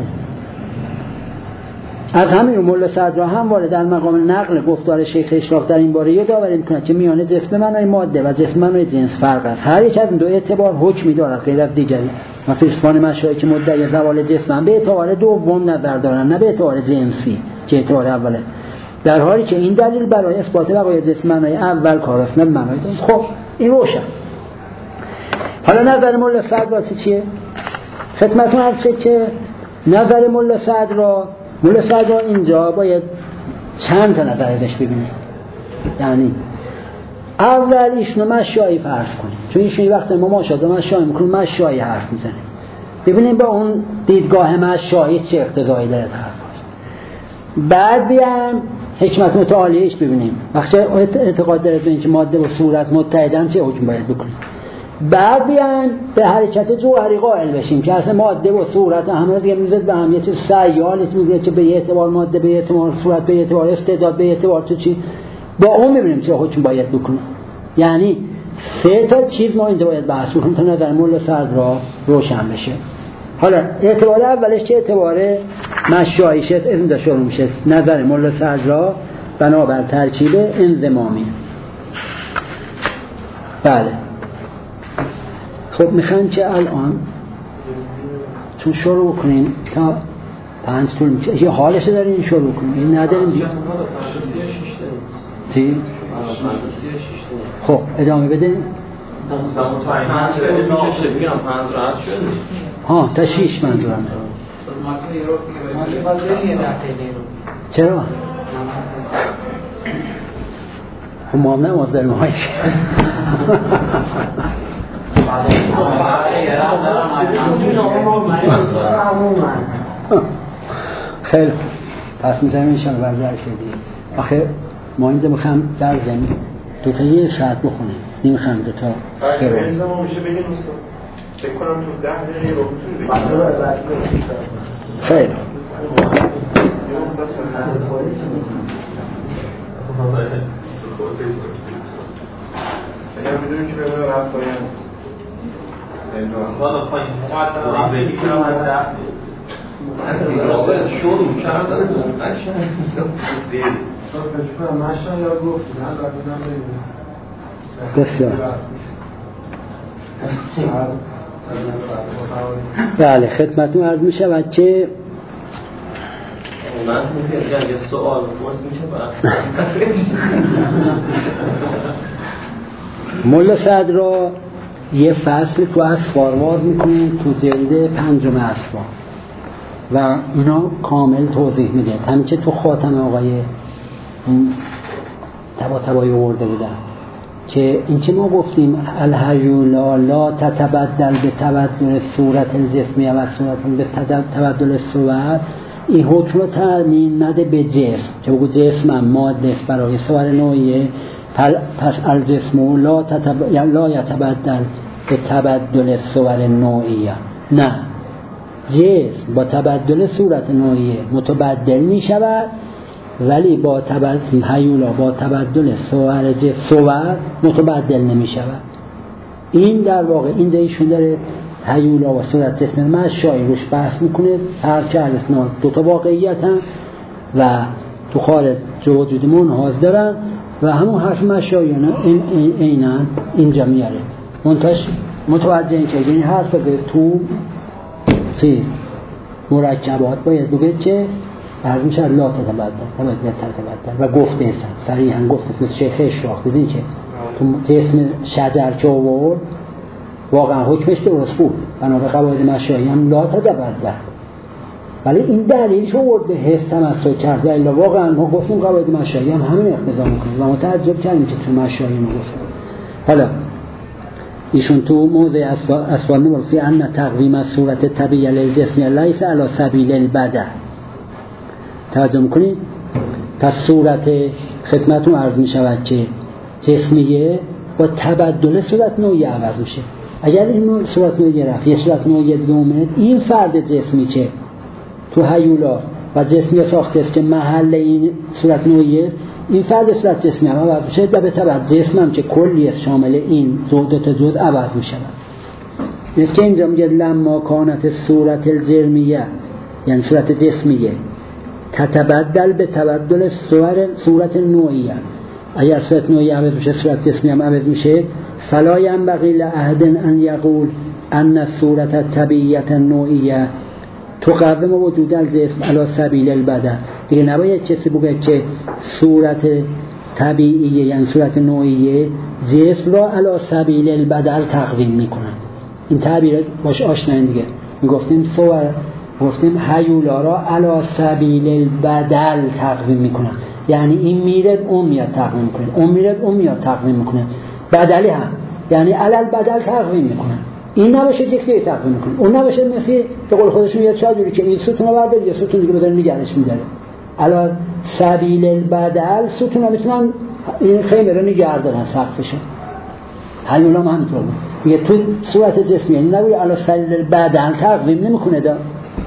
از همین رو مولا صدر همواره در مقام نقل گفتار شیخ اشراق در این باره یادآوری میکنه که میان جسم معنای ماده و جسم معنای جنس فرق است. هر یک از این دو اعتبار حکمی دارد غیر از دیگری و فیلسوفان مشایی که مدعی زوال جسم به اعتبار دوم نظر دارند نه به اعتبار جنسی که اعتبار اوله، در حالی که این دلیل برای اثبات بقای جسم معنای اول کار است نه معنای دوم. خب این روشن. حالا نظر مولا صدر چیه؟ خدمتتون عرض شد که نظر مولا صدر را مولا صدر اینجا باید چند تا نظر ازش ببینیم. یعنی اول ایشونو مشایی فرض کنیم چون ایشون وقتی ما ماشاءالله مشایی میکنیم مشایی حرف میزنیم ببینیم با اون دیدگاه مشایی چه اقتضایی داره حرف کنیم. بعد بیایم حکمت متعالیش ببینیم وقتی اعتقاد داره به اینکه ماده و صورت متحدن چه حکم باید بکنیم. بعد بیان به حرکت جوهری قائل بشیم که اصلا ماده و صورت همه دیگه میزد به هم یه چیز سیالت میگه که به اعتبار ماده به اعتبار صورت به اعتبار استعداد به اعتبار تو چی با اون میبینیم چه حکم باید بکنیم. یعنی سه تا چیز ما اینجا باید بحث بکنیم تا نظر مولا صدر را روشن بشه. حالا اعتبار اولش که اعتبار مشاییش است اسم داشته میشه نظر مولا صدر را بنابر ترکیب انضمامی. بله خب میخوان که الان چون شروع کنیم تا پنج طول میکشه. یه حالش دارین شروع کنیم، این نداریم دیگه. چی؟ خب ادامه بدین. ها تا شیش منظورمه. چرا؟ هم هم نماز داریم های چی؟ خیلی پس میتونیم اینشان بردر شدیم. آخه ما اینجا میخوام در زمین دوتا یه ساعت بخونیم، نمیخوام دوتا خیلی این زمان میشه بگیم فکر کنم تو ده دقیقه رو بتونیم خیلی اگر میدونیم که به من رفت باید حالا پایین مقدر بگی که من رابط شروع کردن ماشین یا گفت بسیار بله خدمتون عرض می شود که من میگم یه سوال پرس میشه مولا صدر را یه فصل تو اسفار واز میکنیم تو جلد پنجم اسفار و اینا کامل توضیح میده، همین که تو خاتم آقای تبا تبایی ورده بودن که این که ما گفتیم الحیولا لا تتبدل به تبدل صورت الجسمی و صورت به تبدل صور، این حکم رو تضمین نده به جسم که بگو جسم هم ماده است برای صور نوعیه، پس الجسم لا, تتب... لا یتبدل به تبدل صور نوعیه. نه، جسم با تبدل صورت نوعیه متبدل می شود ولی با تبدل حیولا با تبدل صور جسم صور متبدل نمی شود. این در واقع این دیشون داره حیولا و صورت جسم مشایی روش بحث میکنه. هر که ارسنا دوتا واقعیت هم و تو خارج جو وجود منحاز دارن و همون حرف مشایانه این اینا اینجا میاره. منتش متوجه این چه این حرف که تو چیز مرکبات باید بگید که عرض میشه لا تتبدل باید تتبدل و گفته ایسا صریحا گفته مثل شیخ اشراق دیدین که تو جسم شجر که آورد واقعا حکمش درست بود بنابرای قواعد مشایی هم لا تتبدل، ولی این دلیلش آورد به حس تمسک کرد و الا واقعا ما گفتیم قواعد مشایی هم همین اقتضا میکنه و ما تعجب کردیم که تو مشایی ما گفتیم. حالا ایشون تو موضع اسفال نبرسی ان تقویم از صورت طبیعی للجسمی لیس علی سبیل البدع. توجه میکنید؟ پس صورت خدمتون عرض میشود که جسمیه با تبدل صورت نوعی عوض میشه. اگر این صورت نوعی رفت یه صورت نوعی دیگه اومد، این فرد جسمی که تو حیولاست و جسمی ساخته است که محل این صورت نوعی است، این فرد صورت جسمی هم عوض میشه و به تبع جسم هم که کلی است شامل این دو تا جزء عوض میشه. مثل که اینجا میگه لما کانت صورت الجرمیه یعنی صورت جسمیه تتبدل به تبدل صورت نوعیه، اگر صورت نوعی عوض میشه صورت جسمی هم عوض میشه. فلا ينبغي لأحد ان يقول ان الصورت الطبيعية النوعية تقوم وجود الجسم على سبیل البدع. دیگه نباید کسی بگه که صورت طبیعیه یعنی صورت نوعیه جسم را علی سبیل البدع تقویم میکنن. این تعبیر باش آشناییم دیگه. میگفتیم صور گفتیم حیولا را علی سبیل البدع تقویم میکنن، یعنی این میره اون میاد تقویم میکنه، اون میره اون میاد تقویم میکنه. بدلی هم یعنی علل بدل تقویم میکنن. این نباشه یک دیگه تقویم میکنه، اون نباشه مثل به قول خودشون میاد چه جوری که این ستون رو بردار یا ستون دیگه بزنن نگرش میداره علی سبیل البدل ستون رو میتونن این خیمه رو نگردارن سقفشون. حیولا هم همینطور بود میگه تو صورت جسمی یعنی نباید علی سبیل البدل تقویم نمیکنه دا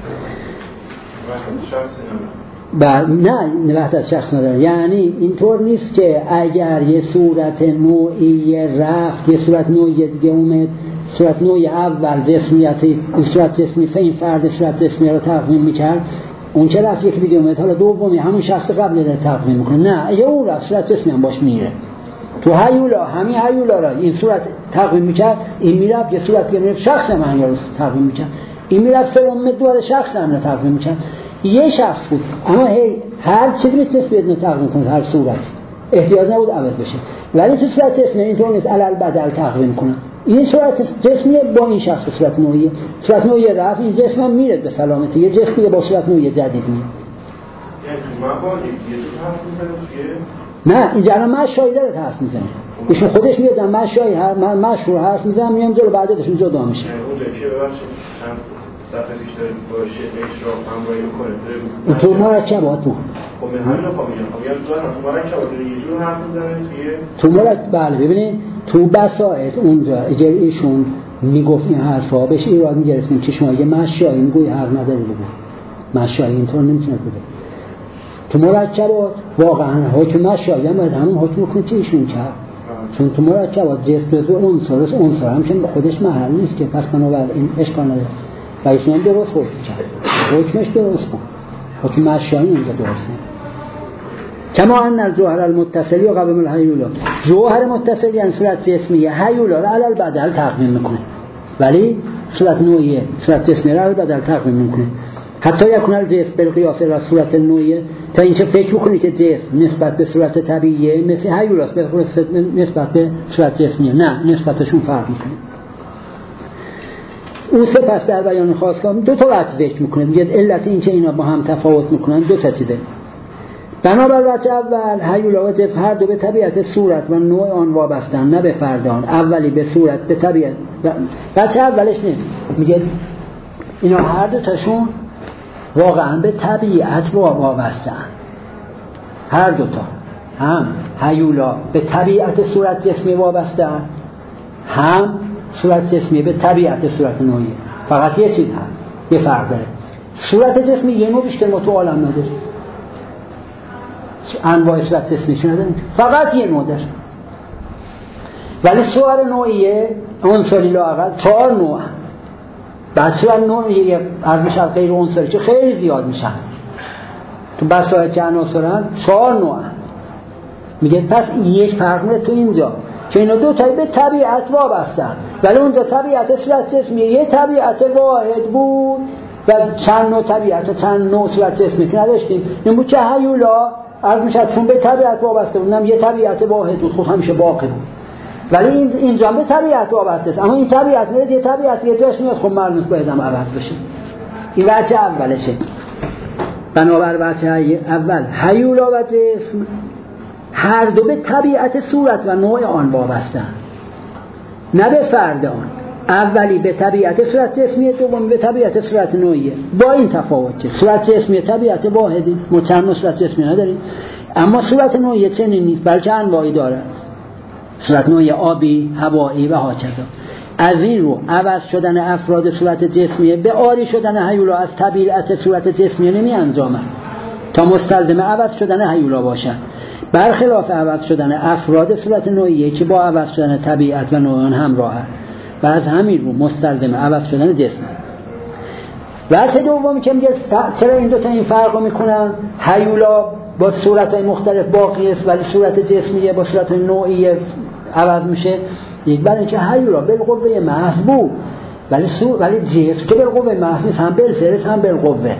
بر نه وحدت شخص نداره. یعنی اینطور نیست که اگر یه صورت نوعی رفت یه صورت نوعی دیگه اومد، صورت نوعی اول جسمیتی این صورت جسمی این فرد صورت جسمی رو تقویم میکرد، اون که رفت یک دیگه اومد حالا دومی همون شخص قبل ده تقویم میکنه. نه، یا اون رفت صورت جسمی هم باش میره. تو حیولا همین حیولا را این صورت تقویم میکرد، این میرفت یه صورت دیگه میرفت شخص هم رو تقویم میکرد، این میرفت سوم دوباره شخص هم رو تقویم میکرد. یه شخص بود اما هی هر چیزی میتونست بدون تقویم کنه، هر صورت احتیاج نبود عوض بشه. ولی تو صورت جسمیه اینطور نیست علل بدل تقویم کنن. این صورت جسمیه با این شخص صورت نوعیه، صورت نوعیه رفت این جسم هم میره به سلامتی، یه جسمیه با صورت نوعیه جدید میره. نه اینجا من شایی داره حرف میزنه، ایشون خودش میاد من شایی هر من مشهور حرف میزنم میام جلو بعدشون جدا میشه. اونجا که ببخشید چند صفحه پیش دارید با شیخش رو همراهی میکنه تو مرکبات بود. خب من همین رو خواهیم خب یا تو مرکبات رو یه جور حرف میزنه توی تو مرکب بله ببینید تو بساط اونجا اجازه ایشون میگفت این حرفا بهش ایراد میگرفتیم که شما یه مشایی میگوی حرف نداری بگو، مشایی اینطور نمیتونه بگه. تو مرکبات واقعا حکم مشایی هم باید همون حکم کنه که ایشون کرد، چون تو مرکبات جسم به عنصر است، عنصر هم که خودش محل نیست که پس بنابراین اشکال نداره و ایشون هم درست حکم کرد، حکمش درست کن، حکم مشایی اینجا درست نه. کما ان الجوهر المتصل و قبل الهیولا، جوهر متصل یعنی صورت جسمیه، هیولا را علل بدل تقویم میکنه ولی صورت نوعیه صورت جسمیه را علل بدل تقویم میکنه. حتی یکون الجسم بالقیاس را صورت نوعیه، تا اینکه فکر میکنی که جسم نسبت به صورت طبیعیه مثل هیولاست نسبت به صورت جسمیه، نه نسبتشون فرق میکنه. او سپس در بیان خاص کنم دو تا وجه ذکر میکنه، میگه علت این که اینا با هم تفاوت میکنن دو تا چیزه. بنابر وجه اول هیولا و جسم هر دو به طبیعت صورت و نوع آن وابستن، نه به فردان. اولی به صورت به طبیعت، وجه اولش نیست، میگه اینا هر دو تاشون واقعا به طبیعت وابستن، هر دو تا هم هیولا به طبیعت صورت جسمی وابسته، هم صورت جسمی به طبیعت صورت نوعی. فقط یه چیز هست، یه فرق داره، صورت جسمی یه نوع بیشتر ما تو عالم نداره، انواع صورت جسمیشون نداریم، فقط یه نوع داره. ولی صور نوعیه عنصری لااقل چهار نوع، بعد صورت نوعیه عرض میشه غیر عنصری که خیلی زیاد میشن، تو بساط که عناصرن چهار نوع. میگه پس یک فرق میره تو اینجا که اینا دو تایی به طبیعت وابستن، ولی اونجا طبیعت صورت جسمیه یه طبیعت واحد بود و چند نوع طبیعت چند نوع صورت جسمی که نداشتیم. این بود که هیولا عرض میشه چون به طبیعت وابسته بودنم یه طبیعت واحد بود، خود همیشه باقی بود، ولی این اینجا به طبیعت وابسته است. اما این طبیعت میره یه طبیعت یه جاش میاد، خب معلومه باید هم عوض بشه. این وجه اولشه. بنابر وجه اول هیولا و جسم هر دو به طبیعت صورت و نوع آن وابستن، نه به فرد آن. اولی به طبیعت صورت جسمیه، دومی به طبیعت صورت نوعیه. با این تفاوت که صورت جسمیه طبیعت واحدی، ما چند نوع صورت جسمی نداریم، اما صورت نوعیه چنین نیست، بلکه انواعی داره. صورت نوعی آبی، هوایی و هاکذا. از این رو عوض شدن افراد صورت جسمیه به آری شدن هیولا از طبیعت صورت جسمیه نمی انجامد تا مستلزم عوض شدن هیولا باشد، برخلاف عوض شدن افراد صورت نوعیه که با عوض شدن طبیعت و نوع آن همراه است و از همین رو مستلزم عوض شدن جسم. وجه دومی که میگه چرا این دوتا این فرق میکنن، هیولا با صورت‌های مختلف باقی است ولی صورت جسمیه با صورت نوعیه عوض میشه، یک بر اینکه هیولا بالقوه محض بود ولی سو ولی جسم که بالقوه محض نیست، هم بالفعل هم بالقوه.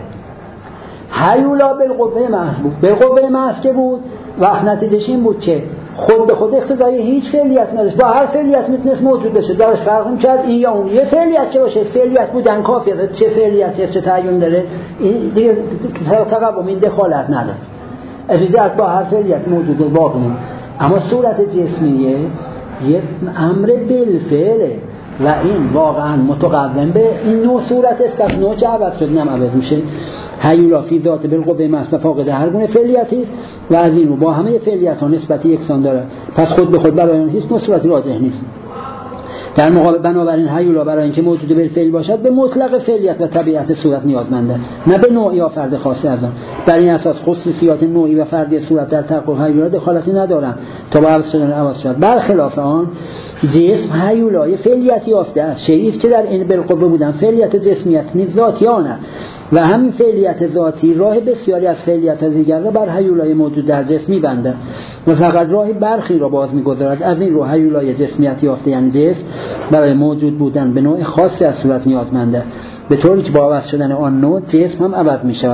هیولا بالقوه محض بود، بالقوه محض که بود وقت نتیجهش این بود که خود به خود اقتضای هیچ فعلیت نداشت، با هر فعلیت میتونست موجود بشه، دارش فرق میکرد این یا اون. یه فعلیت که باشه فعلیت بودن کافی است، چه فعلیتی چه تعیین داره این دیگه تقوم این دخالت نداره، از اینجا با هر فعلیت موجود باقی مون. اما صورت جسمیه یه امر بالفعله و این واقعا متقدم به این نوع صورت است، پس نوع چه عوض شد نم عوض میشه. هیولا فی ذات بالقوه محض فاقد هر گونه فعلیتی و از این رو با همه فعلیت ها نسبتی یکسان دارد، پس خود به خود برای آن هیچ صورتی راجح نیست. در مقابل بنابراین هیولا برای اینکه موجود بالفعل باشد به مطلق فعلیت و طبیعت صورت نیازمنده، نه به نوعی یا فرد خاصی از آن. بر این اساس خصوصیات نوعی و فردی صورت در تحقق هیولا دخالتی ندارند تا با عوض شدن عوض شد. برخلاف آن جسم هیولای فعلیت یافته است، شیئی که در این بالقوه بودن فعلیت جسمیت نیز ذاتی آن است و همین فعلیت ذاتی راه بسیاری از فعلیت دیگر را بر هیولای موجود در جسم می‌بندد و فقط راه برخی را باز می‌گذارد. از این رو هیولای جسمیت یافته یعنی جسم برای موجود بودن به نوع خاصی از صورت نیازمنده، به طوری که با عوض شدن آن نوع جسم هم عوض می‌شود.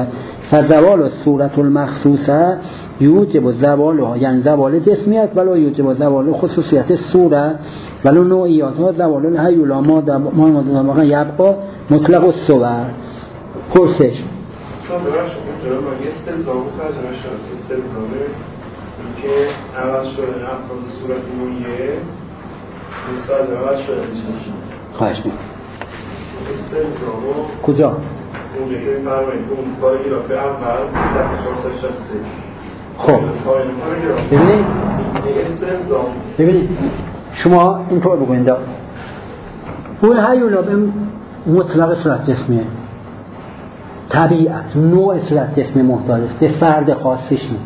فزوال صورت المخصوصه یوجب زوالها، یعنی زوال جسمیت ولی یوجب زوال خصوصیت صورت ولی نوعیاتها زوال الهیولا ما در ما مدام یبقا مطلق الصور. پرسش شما درست شما جلو ما یه استلزام ترجمه شد، استلزامه اینکه عوض شدن افراد صورت نوعیه نسبت عوض شدن جسم. خواهش می‌کنم. استلزامو کجا؟ اونجا که می‌فرمایید اون پاراگراف اول در چهارصد و شصت و سه. خب ببینید استلزام ببینید شما اینطور بگویید اون هیولا به مطلق صورت جسمیه، طبیعت نوع صورت جسمی محتاج است به فرد خاصش نیست.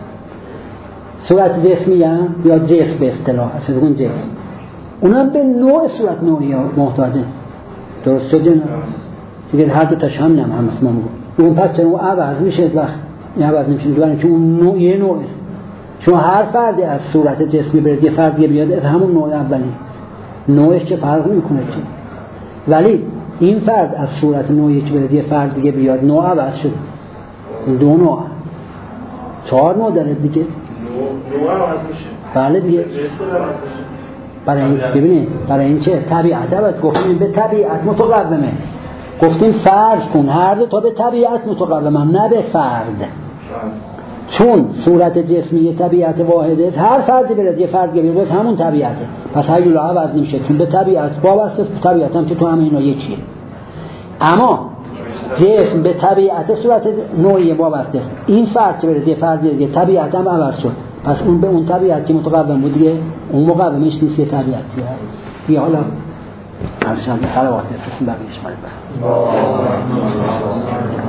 صورت جسمی هم یا جسم به اصطلاح اصلا بگون جسم اونم به نوع صورت نوعی محتاجه. درست شد جناب؟ دیگه هر دو تاش هم نم هم اسم ما میگم اون پس چون عوض میشه وقت این عوض نمیشه دوباره که اون نوع یه نوع است. شما هر فردی از صورت جسمی برد یه فرد بیاد از همون نوع اولی نوعش چه فرق میکنه چه، ولی این فرد از صورت نوعی که برد یه فرد دیگه بیاد نوع عوض شد. دو نوع چهار نوع داره دیگه نوع عوض میشه. بله دیگه جسم عوض میشه. برای این ببینید برای این چه طبیعت عوض گفتیم به طبیعت متقومه. گفتیم فرض کن هر دو تا به طبیعت متقومه نه به فرد. چون صورت جسمی طبیعت واحده هر فردی برد یه فرد بیاد باز همون طبیعته پس هیول عوض نمیشه چون به طبیعت وابسته است. طبیعت هم که تو همه اینا یکیه. اما جسم به طبیعت صورت نوعی وابسته است. این فرد که برد یه فرد دیگه طبیعت هم عوض شد پس اون به اون طبیعت که متقوم بود دیگه اون مقومش نیست یه طبیعت دیگه. حالا هر شب صلوات بفرستیم بقیه‌اش مال